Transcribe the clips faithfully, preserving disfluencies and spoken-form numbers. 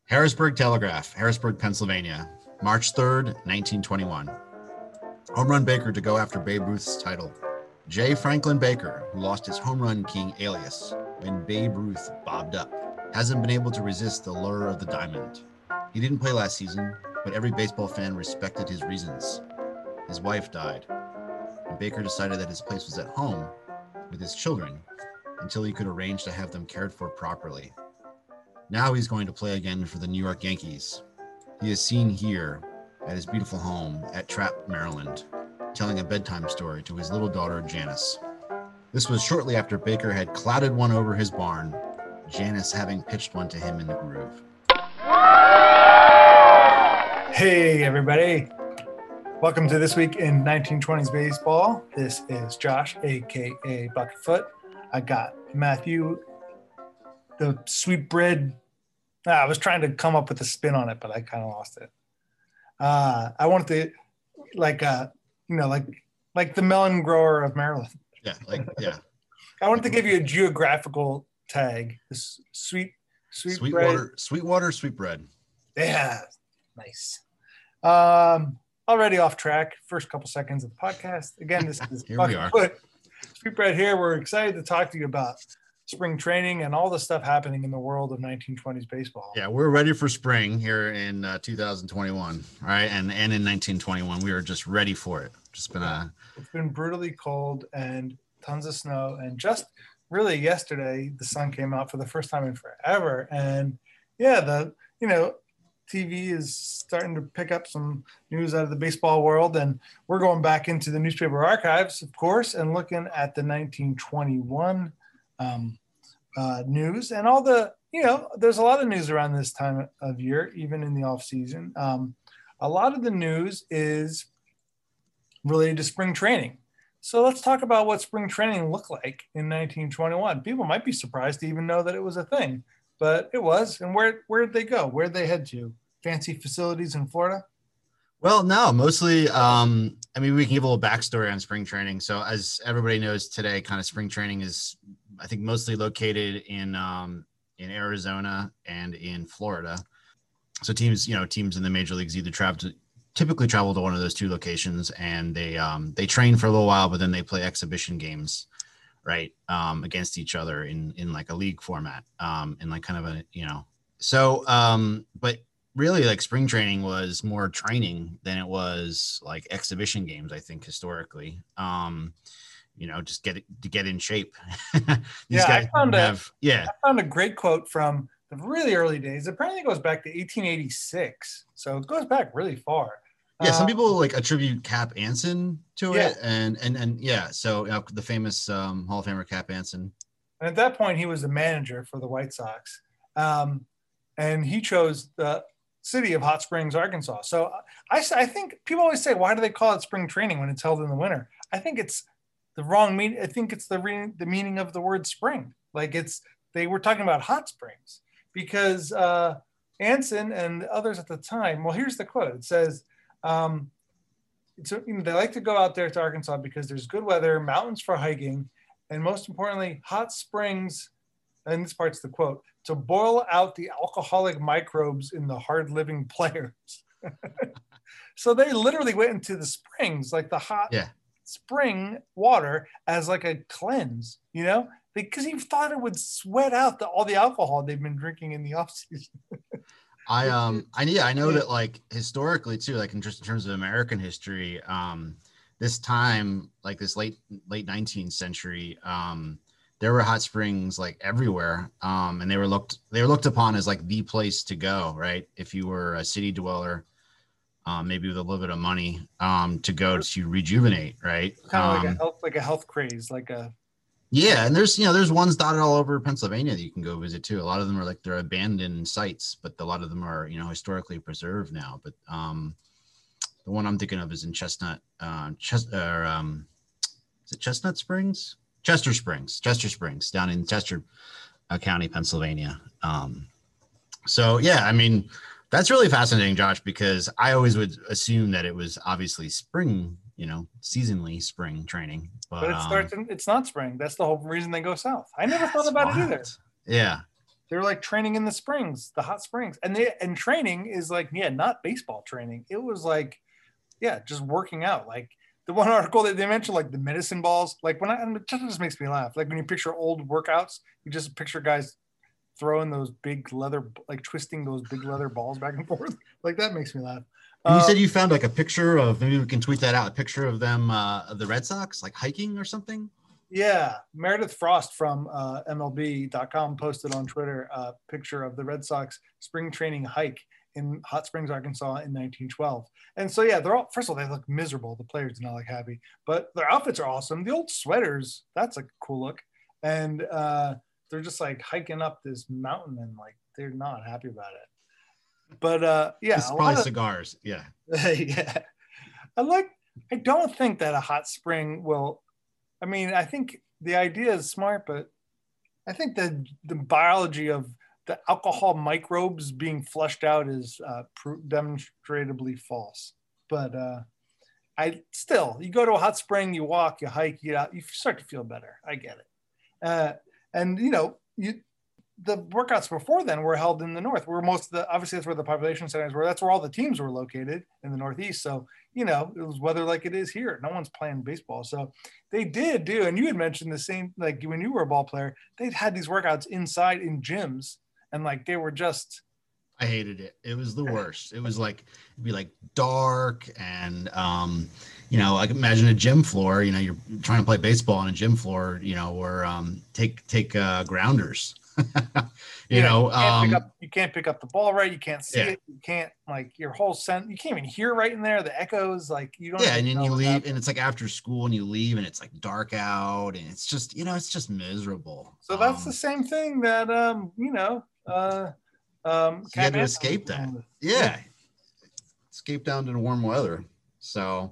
Harrisburg Telegraph, Harrisburg, Pennsylvania, March third, nineteen twenty-one. Home run Baker to go after Babe Ruth's title. J. Franklin Baker, who lost his home run king alias when Babe Ruth bobbed up, hasn't been able to resist the lure of the diamond. He didn't play last season, but every baseball fan respected his reasons. His wife died, and Baker decided that his place was at home with his children until he could arrange to have them cared for properly. Now he's going to play again for the New York Yankees. He is seen here at his beautiful home at Trapp, Maryland, telling a bedtime story to his little daughter, Janice. This was shortly after Baker had clouded one over his barn, Janice having pitched one to him in the groove. Hey, everybody. Welcome to This Week in nineteen twenties Baseball. This is Josh, a k a. Bucketfoot. I got Matthew, the sweetbread. Ah, I was trying to come up with a spin on it, but I kind of lost it. Uh, I wanted to, like, uh, you know, like, like the melon grower of Maryland. Yeah, like, yeah. I wanted to give you a geographical tag. This sweet, sweet Sweetwater, bread. Sweetwater, sweetbread. Yeah, nice. Um, already off track. First couple seconds of the podcast. Again, this is Here we are. Bucketfoot. Sweetbread here. We're excited to talk to you about spring training and all the stuff happening in the world of nineteen twenties baseball. Yeah, we're ready for spring here in uh, two thousand twenty-one, all right? And and in nineteen twenty-one, we are just ready for it. Just been a It's been brutally cold and tons of snow. And just really yesterday, the sun came out for the first time in forever. And yeah, the, you know, T V is starting to pick up some news out of the baseball world. And we're going back into the newspaper archives, of course, and looking at the nineteen twenty-one um, uh, news and all the, you know, there's a lot of news around this time of year, even in the off season. Um, a lot of the news is related to spring training. So let's talk about what spring training looked like in nineteen twenty-one. People might be surprised to even know that it was a thing, but it was. And where, where did they go? Where did they head to? Fancy facilities in Florida? Well, no, mostly, um, I mean, we can give a little backstory on spring training. So as everybody knows today, kind of spring training is, I think, mostly located in um, in Arizona and in Florida. So teams, you know, teams in the major leagues either travel to, typically travel to one of those two locations, and they um, they train for a little while, but then they play exhibition games, right, um, against each other in in like a league format, um, in like kind of a, you know, so um, but. Really, like, spring training was more training than it was like exhibition games, I think, historically. Um, you know, just get it to get in shape. These yeah, guys I found have, a, yeah. I found a great quote from the really early days. Apparently it goes back to eighteen eighty-six. So it goes back really far. Yeah, some Um, people like attribute Cap Anson to Yeah. it. And, and, and yeah, so you know, the famous um, Hall of Famer Cap Anson. And at that point, he was the manager for the White Sox. Um, and he chose the city of Hot Springs, Arkansas. So I, I think people always say, why do they call it spring training when it's held in the winter? I think it's the wrong meaning. I think it's the re- the meaning of the word spring. Like it's, they were talking about hot springs because uh, Anson and others at the time, well, here's the quote. It says, um, it's, you know, they like to go out there to Arkansas because there's good weather, mountains for hiking, and most importantly, hot springs, and this part's the quote, to boil out the alcoholic microbes in the hard-living players. So they literally went into the springs, like the hot Yeah. spring water, as like a cleanse, you know, because he thought it would sweat out the, all the alcohol they've been drinking in the off-season. I um I yeah I know that, like, historically too, like in just in terms of American history, um this time, like this late late nineteenth century, um there were hot springs like everywhere, um and they were looked they were looked upon as like the place to go, right, if you were a city dweller, um maybe with a little bit of money, um to go to rejuvenate, right? Kind of um, like a health, like a health craze, like a Yeah, and there's, you know, there's ones dotted all over Pennsylvania that you can go visit too. A lot of them are like they're abandoned sites, but a lot of them are, you know, historically preserved now. But um, the one I'm thinking of is in Chestnut, uh, Ches- or, um, is it Chestnut Springs? Chester Springs, Chester Springs, down in Chester uh, County, Pennsylvania. Um, so yeah, I mean, that's really fascinating, Josh, because I always would assume that it was obviously spring, you know, seasonally spring training. But, but it um, starts in, it's not spring. That's the whole reason they go south. I never thought That's about it either. wild. Yeah. they're like training in the springs, the hot springs, and they and training is like yeah, not baseball training. It was like yeah, just working out. Like the one article that they mentioned, like the medicine balls. Like when I, it just makes me laugh. Like when you picture old workouts, you just picture guys throwing those big leather, like twisting those big leather balls back and forth. Like that makes me laugh. And you Um, said you found like a picture of, maybe we can tweet that out, a picture of them, uh, of the Red Sox, like hiking or something. yeah, Meredith Frost from uh, M L B dot com posted on Twitter a picture of the Red Sox spring training hike in Hot Springs, Arkansas in nineteen twelve. And so, yeah, they're all, first of all, they look miserable. The players do not look happy, but their outfits are awesome. The old sweaters, that's a cool look. And uh, they're just like hiking up this mountain and like, they're not happy about it. But uh, yeah, It's a probably lot of, cigars. Yeah. yeah. I like, I don't think that a hot spring will, I mean, I think the idea is smart, but I think that the biology of the alcohol microbes being flushed out is uh, demonstrably false. But uh, I still, you go to a hot spring, you walk, you hike, you you start to feel better. I get it. Uh, and you know, you the workouts before then were held in the north, where most of the obviously that's where the population centers were. That's where all the teams were located in the Northeast. So you know, it was weather like it is here. No one's playing baseball, so they did do. And you had mentioned the same, like when you were a ball player, they'd had these workouts inside in gyms, and like they were just. I hated it. It was the worst. It was like, it'd be like dark and, um, you know, like imagine a gym floor, you know, you're trying to play baseball on a gym floor, you know, or um, take, take uh, grounders, you yeah, know, you can't, um, pick up, you can't pick up the ball right. You can't see yeah. it. You can't like your whole scent. You can't even hear right in there. The echoes, like you don't. Yeah. And then know you what's leave happening. and it's like after school and you leave and it's like dark out and it's just, you know, it's just miserable. So that's Um, the same thing that, um, you know, uh, um, you had to Capman escape was that. dealing with. Yeah. Escape down to the warm weather. So,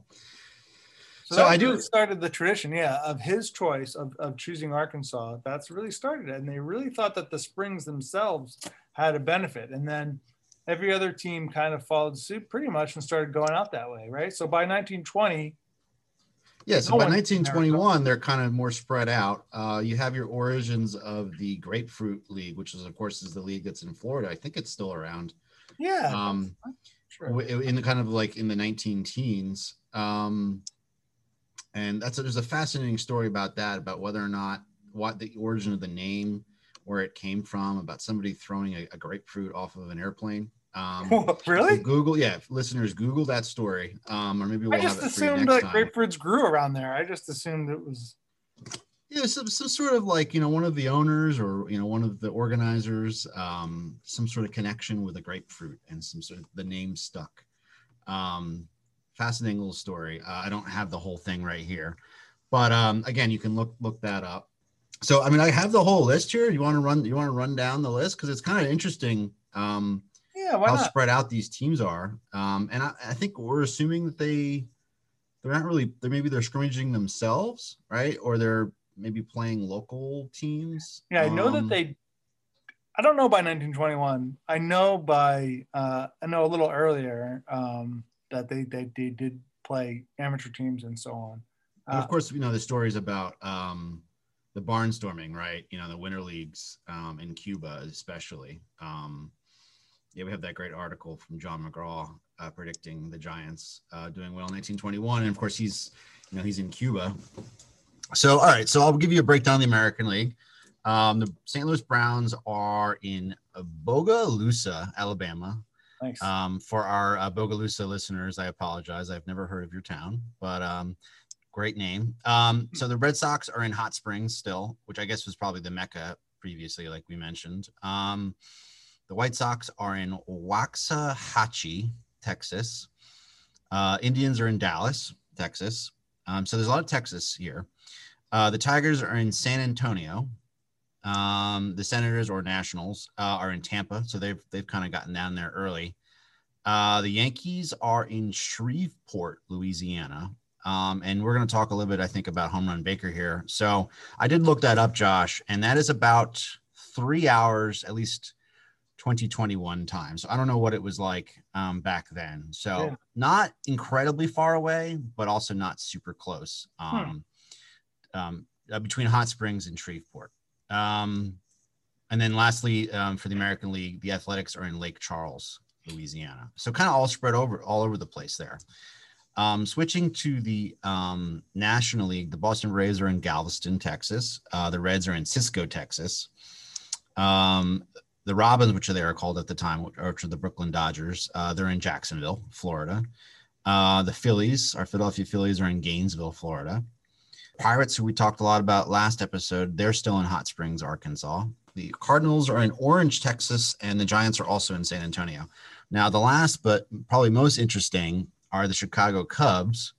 So, so that I really do, started the tradition, yeah, of his choice of, of choosing Arkansas. That's really started it. And they really thought that the springs themselves had a benefit. And then every other team kind of followed suit pretty much and started going out that way, right? So by nineteen twenty, yeah, so no by one nineteen twenty-one, they're kind of more spread out. Uh, you have your origins of the Grapefruit League, which is, of course, is the league that's in Florida. I think it's still around. Yeah, Um, sure. in the kind of like in the nineteen teens. Um, and that's a, there's a fascinating story about that, about whether or not what the origin of the name, where it came from, about somebody throwing a, a grapefruit off of an airplane. Um, Really? so Google, yeah, listeners, Google that story, um, or maybe we'll I just have it for you assumed next that time. grapefruits grew around there. I just assumed it was. Yeah, some, some sort of like, you know, one of the owners or, you know, one of the organizers, um, some sort of connection with a grapefruit and some sort of the name stuck. Um, fascinating little story. Uh, I don't have the whole thing right here, but um, again, you can look look that up. So, I mean, I have the whole list here. You want to run? You want to run down the list because it's kind of interesting. Um, Yeah, why how not? spread out these teams are, um, and I, I think we're assuming that they they're not really. They're maybe they're scrimmaging themselves, right? Or they're maybe playing local teams. Yeah, I know that Um, they. I don't know by nineteen twenty-one. I know by uh, I know a little earlier um, that they, they they did play amateur teams and so on. and Uh, of course, you know the stories about um, the barnstorming, right? You know the winter leagues um, in Cuba, especially. Um, yeah, we have that great article from John McGraw uh, predicting the Giants uh, doing well in nineteen twenty-one, and of course he's you know he's in Cuba. So all right, so I'll give you a breakdown of the American League. Um, the Saint Louis Browns are in Bogalusa, Alabama. nice. Um, for our uh, Bogalusa listeners, I apologize. I've never heard of your town, but um, great name. Um, so the Red Sox are in Hot Springs still, which I guess was probably the Mecca previously, like we mentioned. Um, the White Sox are in Waxahachie, Texas. Uh, Indians are in Dallas, Texas. Um, so there's a lot of Texas here. Uh, the Tigers are in San Antonio. Um, the Senators or Nationals uh, are in Tampa, so they've they've kind of gotten down there early. Uh, the Yankees are in Shreveport, Louisiana, um, and we're going to talk a little bit, I think, about Home Run Baker here. So I did look that up, Josh, and that is about three hours, at least twenty twenty-one time. So I don't know what it was like um, back then. So Yeah. not incredibly far away, but also not super close um, Hmm. um, uh, between Hot Springs and Shreveport. Um, And then lastly, um, for the American League, the Athletics are in Lake Charles, Louisiana. So kind of all spread over all over the place there. Um, switching to the um, National League, the Boston Braves are in Galveston, Texas. Uh, the Reds are in Cisco, Texas. Um, the Robins, which they are called at the time, which are the Brooklyn Dodgers, uh, they're in Jacksonville, Florida. Uh, the Phillies, our Philadelphia Phillies, are in Gainesville, Florida. Pirates, who we talked a lot about last episode, they're still in Hot Springs, Arkansas. The Cardinals are in Orange, Texas, and the Giants are also in San Antonio. Now, the last but probably most interesting are the Chicago Cubs,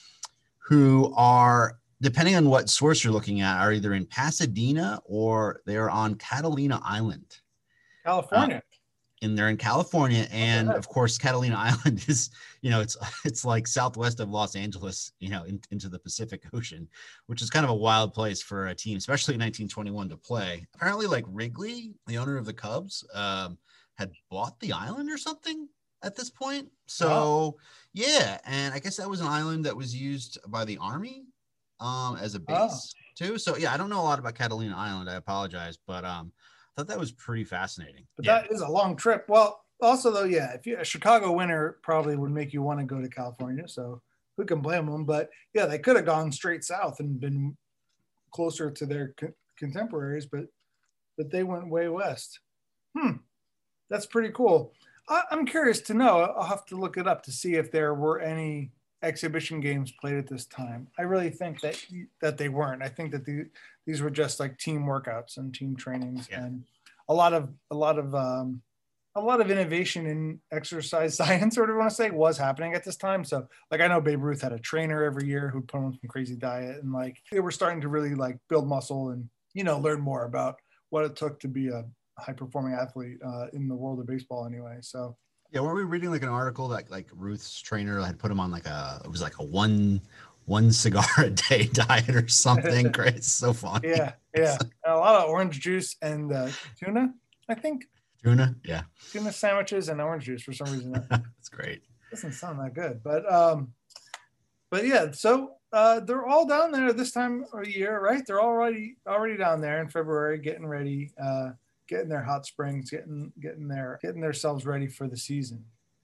who are, depending on what source you're looking at, are either in Pasadena or they're on Catalina Island. California. Uh, and they're in California. And of course, Catalina Island is, you know, it's it's like southwest of Los Angeles, you know, in, into the Pacific Ocean, which is kind of a wild place for a team, especially in nineteen twenty-one to play. Apparently, like Wrigley, the owner of the Cubs, um, had bought the island or something at this point. So, wow. Yeah. And I guess that was an island that was used by the Army um, as a base oh. too. So, yeah, I don't know a lot about Catalina Island. I apologize, but um, I thought that was pretty fascinating. But yeah. That is a long trip. Well, also though, yeah, if you a Chicago winter probably would make you want to go to California. So who can blame them? But yeah, they could have gone straight south and been closer to their co- contemporaries, but but they went way west. Hmm, that's pretty cool. I, I'm curious to know. I'll have to look it up to see if there were any exhibition games played at this time. I really think that that they weren't. I think that the, these were just like team workouts and team trainings, yeah. and a lot of a lot of um, a lot of innovation in exercise science, or whatever you want to say, was happening at this time. So, like, I know Babe Ruth had a trainer every year who'd put on some crazy diet, and like they were starting to really like build muscle and, you know, learn more about what it took to be a high performing athlete uh, in the world of baseball anyway. So. Yeah, weren't we reading like an article that like Ruth's trainer had put him on like a it was like a one one cigar a day diet or something? Great, it's so funny. Yeah, yeah, and a lot of orange juice and uh, tuna, I think. Tuna, yeah. Tuna sandwiches and orange juice for some reason. That's great. Doesn't sound that good, but um, but yeah. So uh, they're all down there this time of year, right? They're already already down there in February, getting ready. Uh, getting their hot springs, getting getting their getting themselves ready for the season.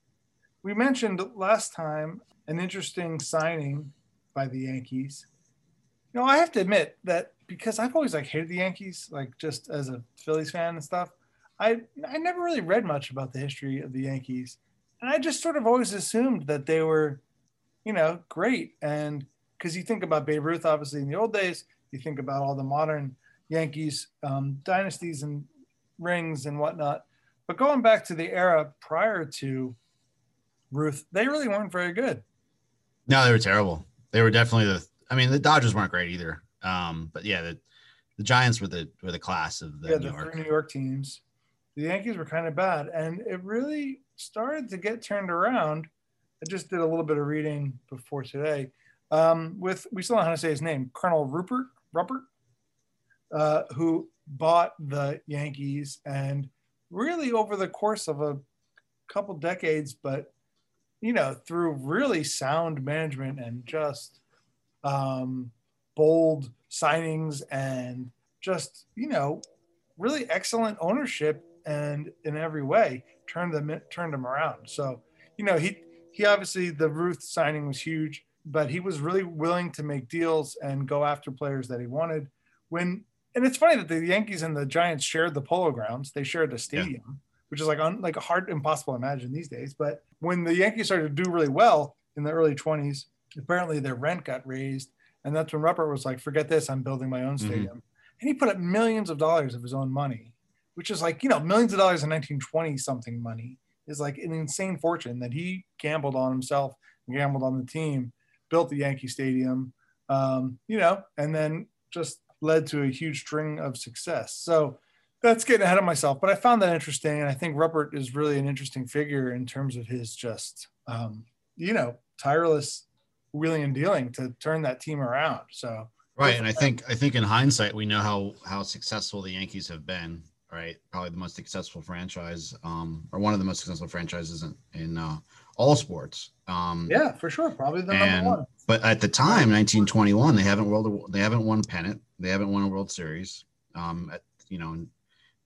We mentioned last time an interesting signing by the Yankees. You know, I have to admit that because I've always like hated the Yankees, like just as a Phillies fan and stuff, I I never really read much about the history of the Yankees. And I just sort of always assumed that they were, you know, great. And because you think about Babe Ruth, obviously in the old days, you think about all the modern Yankees um, dynasties and rings and whatnot, but going back to the era prior to Ruth, they really weren't very good. No, they were terrible. They were definitely the. I mean, the Dodgers weren't great either. Um, but yeah, the the Giants were the were the class of the yeah, New the York. three New York teams. The Yankees were kind of bad, and it really started to get turned around. I just did a little bit of reading before today. Um, with we still don't know how to say his name, Colonel Rupert Rupert, uh, who bought the Yankees, and really over the course of a couple decades, but you know, through really sound management and just um, bold signings and just, you know, really excellent ownership and in every way turned them turned them around. So, you know, he he obviously the Ruth signing was huge, but he was really willing to make deals and go after players that he wanted. When And it's funny that the Yankees and the Giants shared the Polo Grounds. They shared the stadium, yeah. which is like un, like a hard, impossible to imagine these days. But when the Yankees started to do really well in the early twenties, apparently their rent got raised. And that's when Rupert was like, forget this, I'm building my own stadium. Mm-hmm. And he put up millions of dollars of his own money, which is like, you know, millions of dollars in nineteen twenty something money is like an insane fortune that he gambled on himself, gambled on the team, built the Yankee Stadium, um, you know, and then just led to a huge string of success. So that's getting ahead of myself, but I found that interesting. And I think Rupert is really an interesting figure in terms of his just, um, you know, tireless wheeling and dealing to turn that team around. So, right. And I think, I think in hindsight, we know how, how successful the Yankees have been, right? Probably the most successful franchise um, or one of the most successful franchises in, in uh, all sports. Um, yeah, for sure. Probably the and, number one. But at the time, nineteen twenty-one, they haven't world, they haven't won pennant. They haven't won a World Series. Um, at, you know, in,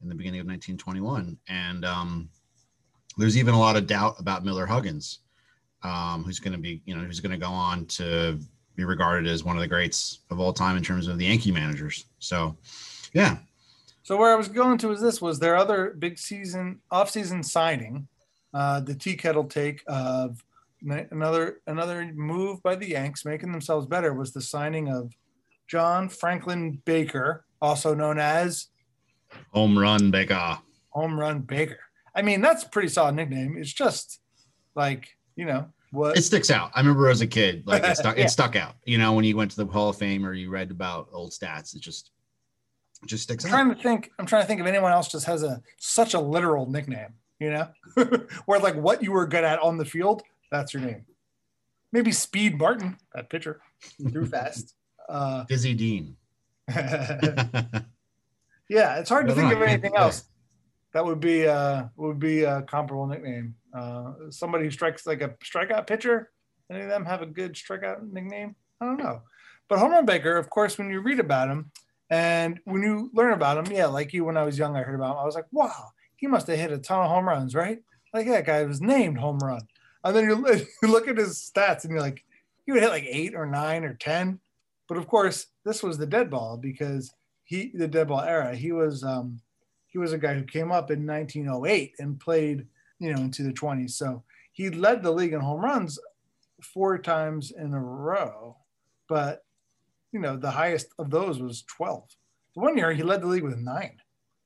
in the beginning of nineteen twenty-one. And um, there's even a lot of doubt about Miller Huggins, um, who's going to be, you know, who's going to go on to be regarded as one of the greats of all time in terms of the Yankee managers. So, yeah. So where I was going to is this was their other big season, off-season signing, uh, the tea kettle take of another another move by the Yanks, making themselves better, was the signing of John Franklin Baker, also known as Home Run Baker. Home Run Baker. I mean, that's a pretty solid nickname. It's just like, you know, what it sticks out. I remember as a kid, like it stuck, Yeah. it stuck out, you know, when you went to the Hall of Fame or you read about old stats, it just, it just sticks I'm out. trying to think, I'm trying to think if anyone else just has a, such a literal nickname, you know, where like what you were good at on the field, that's your name. Maybe Speed Martin, that pitcher, he threw fast. Uh, Dizzy Dean. yeah, it's hard to Right think on, of anything yeah. else that would be uh would be a comparable nickname. Uh, somebody who strikes like a strikeout pitcher. Any of them have a good strikeout nickname? I don't know. But Home Run Baker, of course, when you read about him and when you learn about him, yeah, like you when I was young, I heard about him. I was like, wow, he must have hit a ton of home runs, right? Like that guy was named Home Run. And then you, you look at his stats and you're like, he would hit like eight or nine or ten. But of course, this was the dead ball because he, the dead ball era, he was, um, he was a guy who came up in nineteen oh eight and played, you know, into the twenties. So he led the league in home runs four times in a row. But, you know, the highest of those was twelve. The one year he led the league with nine.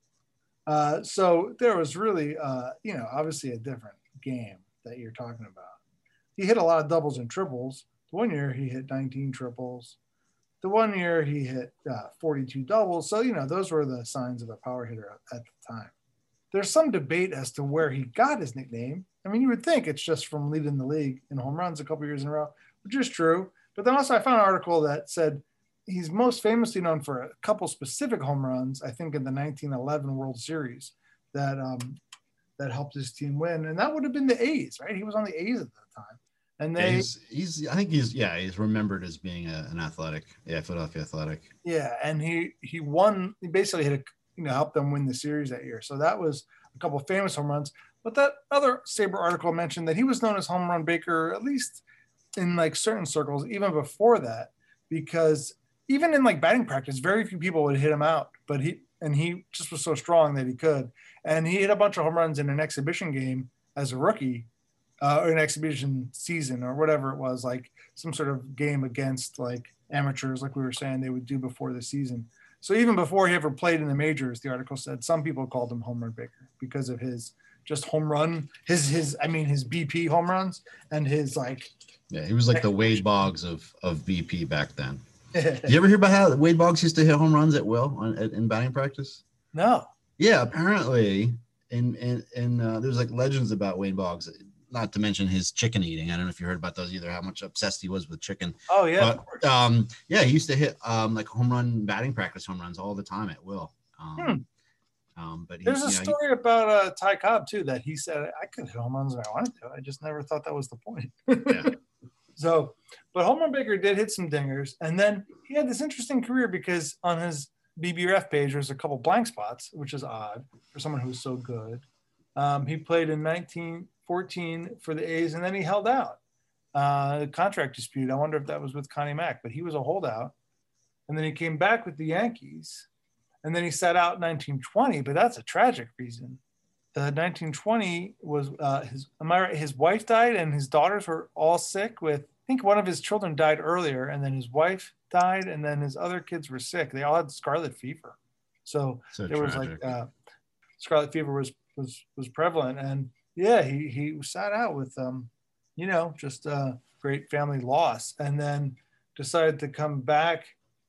Uh, so there was really, uh, you know, obviously a different game that you're talking about. He hit a lot of doubles and triples. The one year he hit nineteen triples. The one year he hit uh, forty-two doubles. So, you know, those were the signs of a power hitter at the time. There's some debate as to where he got his nickname. I mean, you would think it's just from leading the league in home runs a couple years in a row, which is true. But then also I found an article that said he's most famously known for a couple specific home runs, I think in the nineteen eleven World Series that um, that helped his team win. And that would have been the A's, right? He was on the A's at the time. And they, Yeah, he's, he's, I think he's, yeah, he's remembered as being a, an athletic, yeah, Philadelphia Athletic. yeah, and he he won. He basically hit a, you know, helped them win the series that year. So that was a couple of famous home runs. But that other Sabre article mentioned that he was known as Home Run Baker, at least in like certain circles, even before that, because even in like batting practice, very few people would hit him out. But he and he just was so strong that he could. And he hit a bunch of home runs in an exhibition game as a rookie. Uh, or an exhibition season or whatever it was, like some sort of game against like amateurs, like we were saying they would do before the season. So even before he ever played in the majors, the article said some people called him Home Run Baker because of his just home run, his, his, I mean, his B P home runs and his like. Yeah, he was like the Wade Boggs of, of B P back then. Did you ever hear about how Wade Boggs used to hit home runs at will on, in batting practice? No. Yeah, apparently in, in, in uh, there's like legends about Wade Boggs. Not to mention his chicken eating. I don't know if you heard about those either, how much obsessed he was with chicken. Oh, yeah. But, um, yeah, he used to hit um, like home run batting practice home runs all the time at will. Um, hmm. um, but he, There's a know, story he, about uh, Ty Cobb, too, that he said, I could hit home runs if I wanted to. I just never thought that was the point. Yeah. So, but Home Run Baker did hit some dingers. And then he had this interesting career because on his B B R F page, there's a couple blank spots, which is odd for someone who's so good. Um, he played in nineteen fourteen for the A's, and then he held out. Uh, contract dispute. I wonder if that was with Connie Mack, but he was a holdout. And then he came back with the Yankees, and then he sat out in nineteen twenty, but that's a tragic reason. The nineteen twenty was uh, his, am I right? His wife died, and his daughters were all sick with, I think one of his children died earlier, and then his wife died, and then his other kids were sick. They all had scarlet fever. So, so there tragic. was like uh, scarlet fever was, was, was prevalent. And yeah, he, he sat out with, um, you know, just a great family loss, and then decided to come back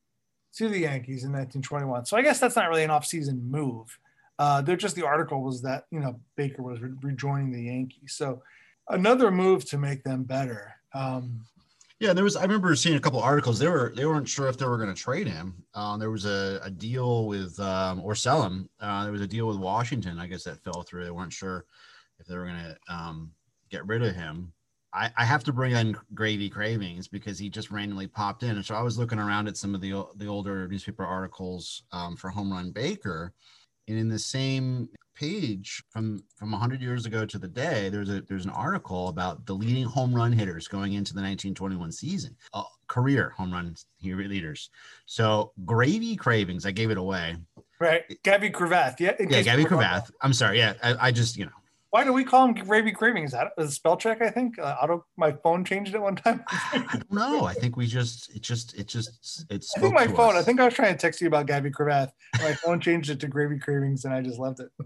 to the Yankees in nineteen twenty-one. So I guess that's not really an off-season move. Uh, they're just, the article was that, you know, Baker was re- rejoining the Yankees. So another move to make them better. Um, yeah, there was, I remember seeing a couple articles. They were, they weren't sure if they were going to trade him. Um, there was a, a deal with, um, or sell him. Uh, there was a deal with Washington, I guess, that fell through. They weren't sure if they were going to um, get rid of him. I, I have to bring in Gravy Cravings because he just randomly popped in. And so I was looking around at some of the the older newspaper articles um, for Home Run Baker. and in the same page from from one hundred years ago to the day, there's a there's an article about the leading home run hitters going into the nineteen twenty-one season, uh, career home run leaders. So Gravy Cravings, I gave it away. Right, Gabby Cravath. Yeah, yeah, Gabby Cravath. I'm sorry. Yeah, I, I just you know. Why do we call him Gravy Cravings? Is that a spell check? I think uh, auto. My phone changed it one time. I don't know. I think we just it just it just it's. I think my phone. Us. I think I was trying to text you about Gabby Cravath. My phone changed it to Gravy Cravings, and I just left it.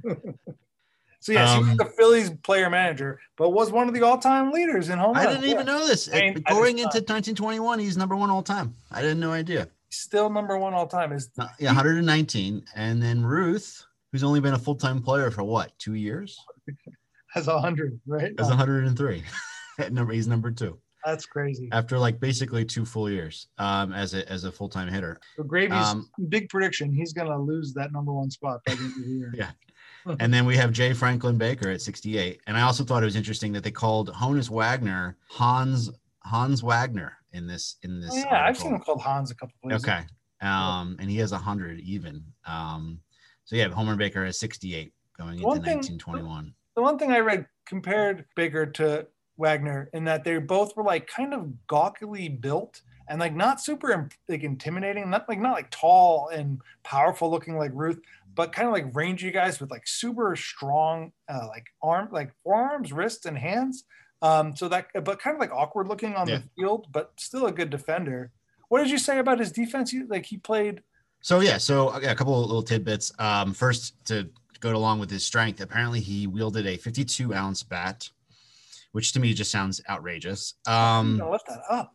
So yes, um, he was the Phillies player manager, but was one of the all-time leaders in home runs. I didn't even know this. I mean, Going into nineteen twenty-one, he's number one all time. I had no idea. Still number one all time. Is uh, yeah, one hundred nineteen, and then Ruth, who's only been a full-time player for what, two years? Has one hundred, right? Has one hundred three. number he's number two. That's crazy. After like basically two full years um, as a as a full-time hitter. So Gravy's um, big prediction: he's going to lose that number one spot by the end of the year. Yeah. And then we have Jay Franklin Baker at sixty-eight. And I also thought it was interesting that they called Honus Wagner Hans Hans Wagner in this in this. Oh, yeah, article. I've seen him called Hans a couple places. Okay. Um, and he has one hundred even. Um, so yeah, Homer Baker has sixty-eight going into thing, nineteen twenty-one. The one thing I read compared Baker to Wagner in that they both were like kind of gawkily built and like not super like intimidating, not like not like tall and powerful looking like Ruth, but kind of like rangy guys with like super strong uh, like arm, like forearms, wrists, and hands. Um, so that, but kind of like awkward looking on yeah. the field, but still a good defender. What did you say about his defense? He, like he played. So yeah, so a couple of little tidbits. Um, first, to go along with his strength, apparently he wielded a fifty-two ounce bat, which to me just sounds outrageous. Um, I lift that up.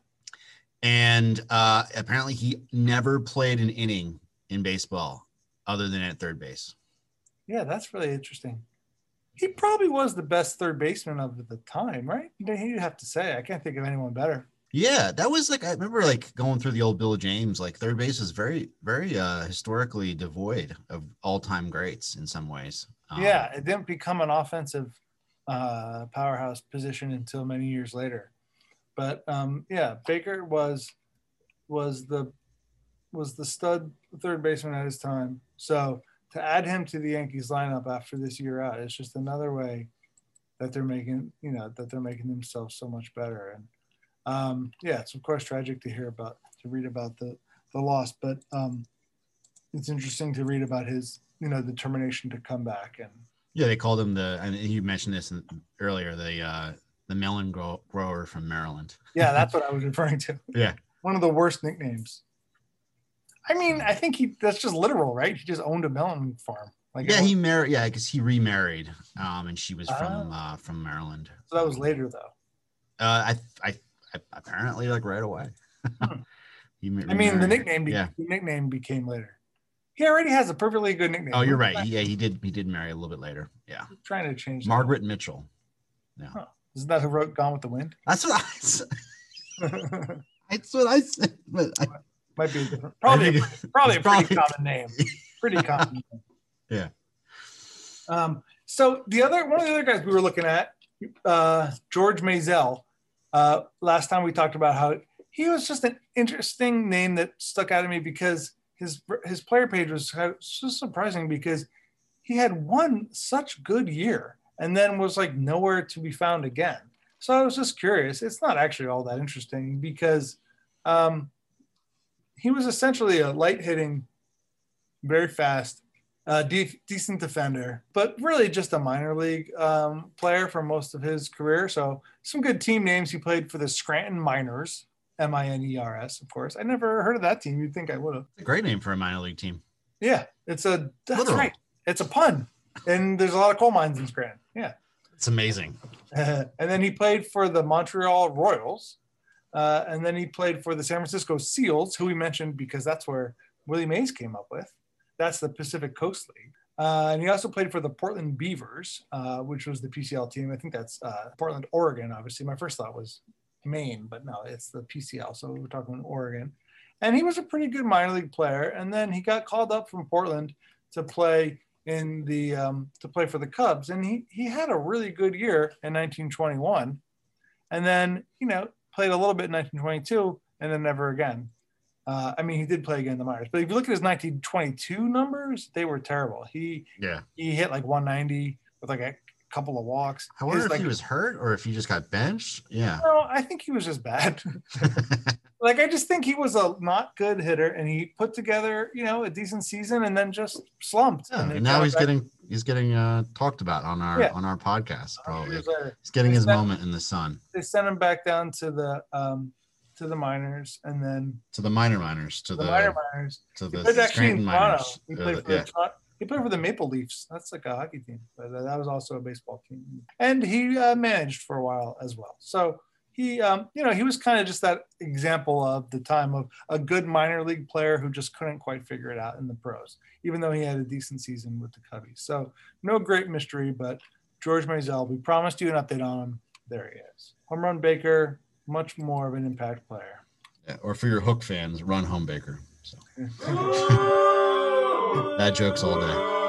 And uh, apparently he never played an inning in baseball other than at third base. Yeah, that's really interesting. He probably was the best third baseman of the time, right? You'd have to say. I can't think of anyone better. Yeah, that was like, I remember like going through the old Bill James, like third base is very, very uh, historically devoid of all-time greats in some ways. Um, yeah, it didn't become an offensive uh, powerhouse position until many years later. But um, yeah, Baker was was the was the stud third baseman at his time. So to add him to the Yankees lineup after this year out is just another way that they're making, you know, that they're making themselves so much better. And um, yeah, it's of course tragic to hear about, to read about the, the loss, but um, it's interesting to read about his, you know, determination to come back. And yeah, they called him the, and you mentioned this earlier, the, uh, the melon grow, grower from Maryland. Yeah, that's what I was referring to. Yeah. One of the worst nicknames. I mean, I think he, that's just literal, right? He just owned a melon farm. Like yeah, he married, yeah, because he remarried, um, and she was from, uh, uh, from Maryland. So that was later though. Uh, I, I, I apparently like right away. Hmm. he I mean, the nickname, be- yeah. the nickname became later. He already has a perfectly good nickname. Oh, you're right. He, yeah, he did. He did marry a little bit later. Yeah. I'm trying to change. Margaret that. Mitchell. Yeah. Huh. Isn't that who wrote Gone with the Wind? That's what I said. That's what I said. But I, Might be a different. Probably, a, probably a pretty probably, common name. Pretty common name. Yeah. Um. So the other one of the other guys we were looking at, uh, George Mazel. Uh, last time we talked about how he was just an interesting name that stuck out to me because his his player page was so surprising because he had one such good year and then was like nowhere to be found again. So I was just curious. It's not actually all that interesting because um, he was essentially a light hitting, very fast, uh, de- decent defender, but really just a minor league um, player for most of his career. So some good team names. He played for the Scranton Miners, M I N E R S, of course. I never heard of that team. You'd think I would have. It's a great name for a minor league team. Yeah, it's a that's Literal. right. It's a pun, and there's a lot of coal mines in Scranton. Yeah, it's amazing. Uh, and then he played for the Montreal Royals, uh, and then he played for the San Francisco Seals, who we mentioned because that's where Willie Mays came up with. That's the Pacific Coast League. Uh, and he also played for the Portland Beavers, uh, which was the P C L team. I think that's uh, Portland, Oregon, obviously. My first thought was Maine, but no, it's the P C L. So we're talking Oregon. And he was a pretty good minor league player. And then he got called up from Portland to play in the um, to play for the Cubs. And he he had a really good year in nineteen twenty-one. And then, you know, played a little bit in nineteen twenty-two and then never again. Uh, I mean, he did play again in the minors, but if you look at his nineteen twenty-two numbers, they were terrible. He Yeah. he hit like one ninety with like a couple of walks. I wonder His, if like, he was hurt or if he just got benched. Yeah. No, I think he was just bad. Like, I just think he was a not good hitter, and he put together, you know, a decent season, and then just slumped. Yeah, and and now he's back. getting he's getting uh, talked about on our yeah. on our podcast. Probably he's they getting his sent, moment in the sun. They sent him back down to the um, to the minors, and then to the minor minors, to the, the minor minors, to the he actually in minors. He played, uh, for yeah. the, he played for the Maple Leafs. That's like a hockey team, but that was also a baseball team, and he uh, managed for a while as well. So. He, um, you know, he was kind of just that example of the time of a good minor league player who just couldn't quite figure it out in the pros, even though he had a decent season with the Cubbies. So no great mystery, but George Maisel, we promised you an update on him. There he is. Home Run Baker, much more of an impact player. Yeah, or for your Hook fans, Run Home Baker. So. That joke's all day.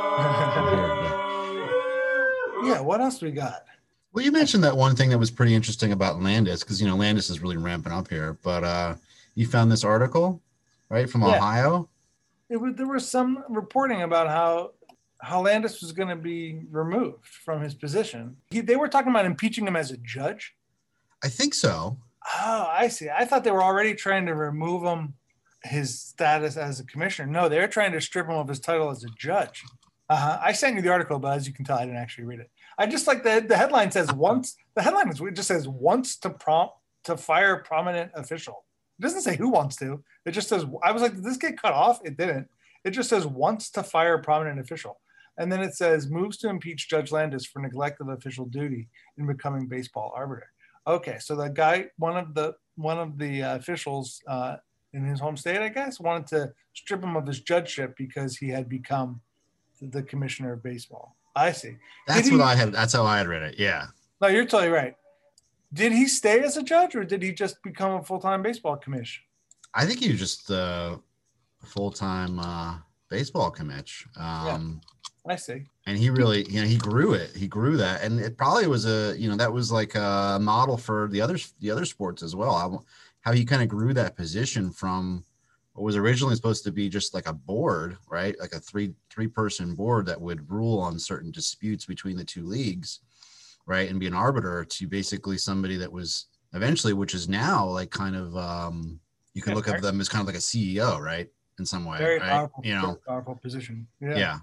Yeah, what else we got? Well, you mentioned that one thing that was pretty interesting about Landis, because, you know, Landis is really ramping up here. But uh, you found this article, right, from yeah. Ohio? It was, there was some reporting about how how Landis was going to be removed from his position. He, they were talking about impeaching him as a judge. I think so. Oh, I see. I thought they were already trying to remove him, his status as a commissioner. No, they were trying to strip him of his title as a judge. Uh-huh. I sent you the article, but as you can tell, I didn't actually read it. I just like the the headline says once. The headline is it just says wants to prompt to fire prominent official. It doesn't say who wants to. It just says. I was like, did this get cut off? It didn't. It just says wants to fire prominent official, and then it says moves to impeach Judge Landis for neglect of official duty in becoming baseball arbiter. Okay, so the guy, one of the one of the uh, officials uh, in his home state, I guess, wanted to strip him of his judgeship because he had become the commissioner of baseball. I see. That's did what he, I had. That's how I had read it. Yeah. No, you're totally right. Did he stay as a judge, or did he just become a full-time baseball commish? I think he was just a full-time uh, baseball commish. Um, yeah, I see. And he really, you know, he grew it. He grew that, and it probably was a, you know, that was like a model for the others, the other sports as well. How, how he kind of grew that position from what was originally supposed to be just like a board, right? Like a three three person board that would rule on certain disputes between the two leagues, right? And be an arbiter, to basically somebody that was eventually, which is now like kind of, um, you can yeah, look at them as kind of like a C E O, right? In some way, very right? powerful, you know, very powerful position. Yeah. Yeah.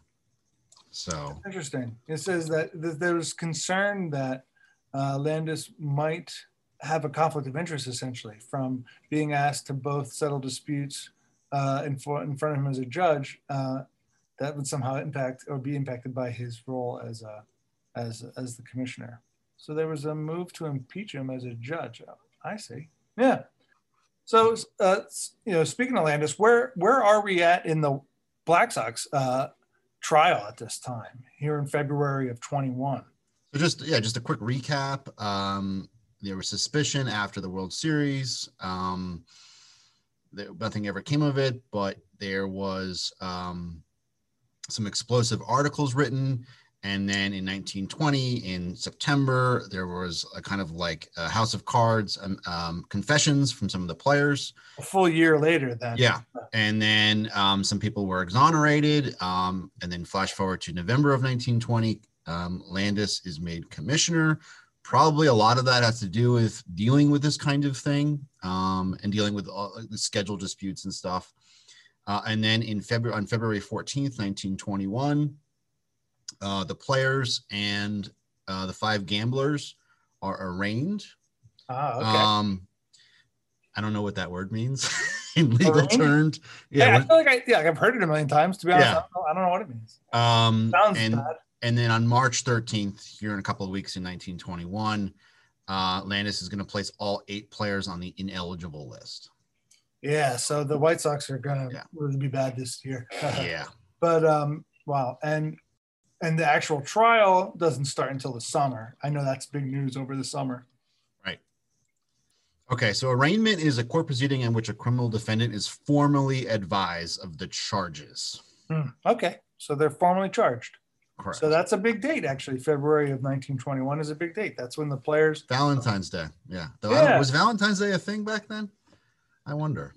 So interesting. It says that there was concern that uh, Landis might have a conflict of interest, essentially, from being asked to both settle disputes uh, in, for, in front of him as a judge. Uh, that would somehow impact or be impacted by his role as a as as the commissioner. So there was a move to impeach him as a judge. Oh, I see. Yeah. So uh, you know, speaking of Landis, where where are we at in the Black Sox uh, trial at this time here in February of twenty-one? So just yeah, just a quick recap. Um, there was suspicion after the World Series. Um, there, nothing ever came of it, but there was um, some explosive articles written. And then in nineteen twenty, in September, there was a kind of like a House of Cards um, um, confessions from some of the players. A full year later then. Yeah. And then um, some people were exonerated. Um, and then flash forward to November of nineteen twenty, um, Landis is made commissioner. Probably a lot of that has to do with dealing with this kind of thing um, and dealing with all the schedule disputes and stuff. Uh, and then in February, on February fourteenth, nineteen twenty-one, Uh, the players and uh, the five gamblers are arraigned. Ah, okay. Um, I don't know what that word means in legal arraigned? terms. Yeah, Yeah, I feel like I, yeah, I've heard it a million times. To be honest, Yeah. I, don't know, I don't know what it means. um, Sounds and bad. and then on March thirteenth, here in a couple of weeks in nineteen twenty-one, uh, Landis is going to place all eight players on the ineligible list. Yeah, so the White Sox are going to Yeah. really be bad this year. Yeah. But um, wow, and and the actual trial doesn't start until the summer. I know that's big news over the summer. Right. Okay, so arraignment is a court proceeding in which a criminal defendant is formally advised of the charges. Hmm. Okay, so they're formally charged. Correct. So that's a big date, actually. February of nineteen twenty-one is a big date. That's when the players. Valentine's Day. Yeah. Though I Yeah. don't- was Valentine's Day a thing back then? I wonder.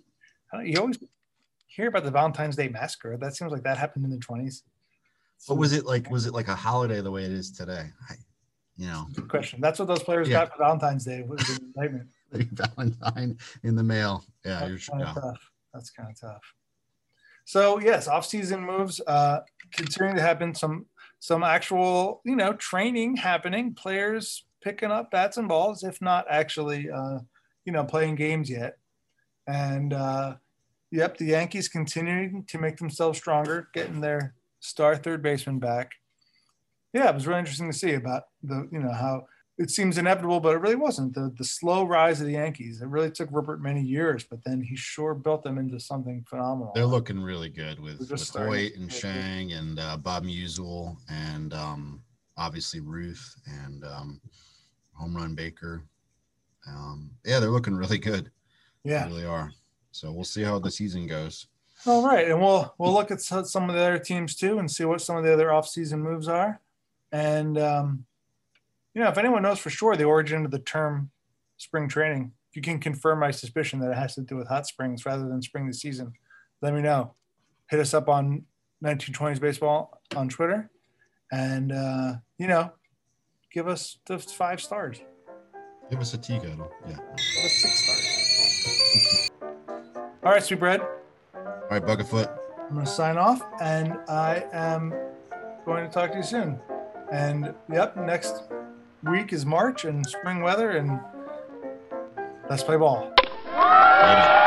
You always hear about the Valentine's Day Massacre. That seems like that happened in the twenties. But was it like was it like a holiday the way it is today? I, you know, good question. That's what those players yeah. got for Valentine's Day. Was an indictment. Valentine in the mail. Yeah, That's you're kind of yeah. tough. That's kind of tough. So yes, off-season moves uh, continuing to happen. Some some actual you know training happening. Players picking up bats and balls, if not actually uh, you know playing games yet. And uh, yep, the Yankees continuing to make themselves stronger, getting their star third baseman back. Yeah, it was really interesting to see about the, you know, how it seems inevitable, but it really wasn't. The the slow rise of the Yankees. It really took Rupert many years, but then he sure built them into something phenomenal. They're looking really good with, with starting. Hoyt and Shang and uh, Bob Musial and um, obviously Ruth and um, Home Run Baker. Um, yeah, they're looking really good. Yeah, they really are. So we'll see how the season goes. All right, and we'll we'll look at some of the other teams too, and see what some of the other off-season moves are. And um, you know, if anyone knows for sure the origin of the term spring training, if you can confirm my suspicion that it has to do with hot springs rather than spring the season, let me know. Hit us up on nineteen twenties Baseball on Twitter, and uh, you know, give us the five stars. Give us a tea kettle. Yeah. Give us six stars. All right, Sweet Bread. All right, Buckefoot. I'm going to sign off, and I am going to talk to you soon. And yep, next week is March and spring weather, and let's play ball. Later.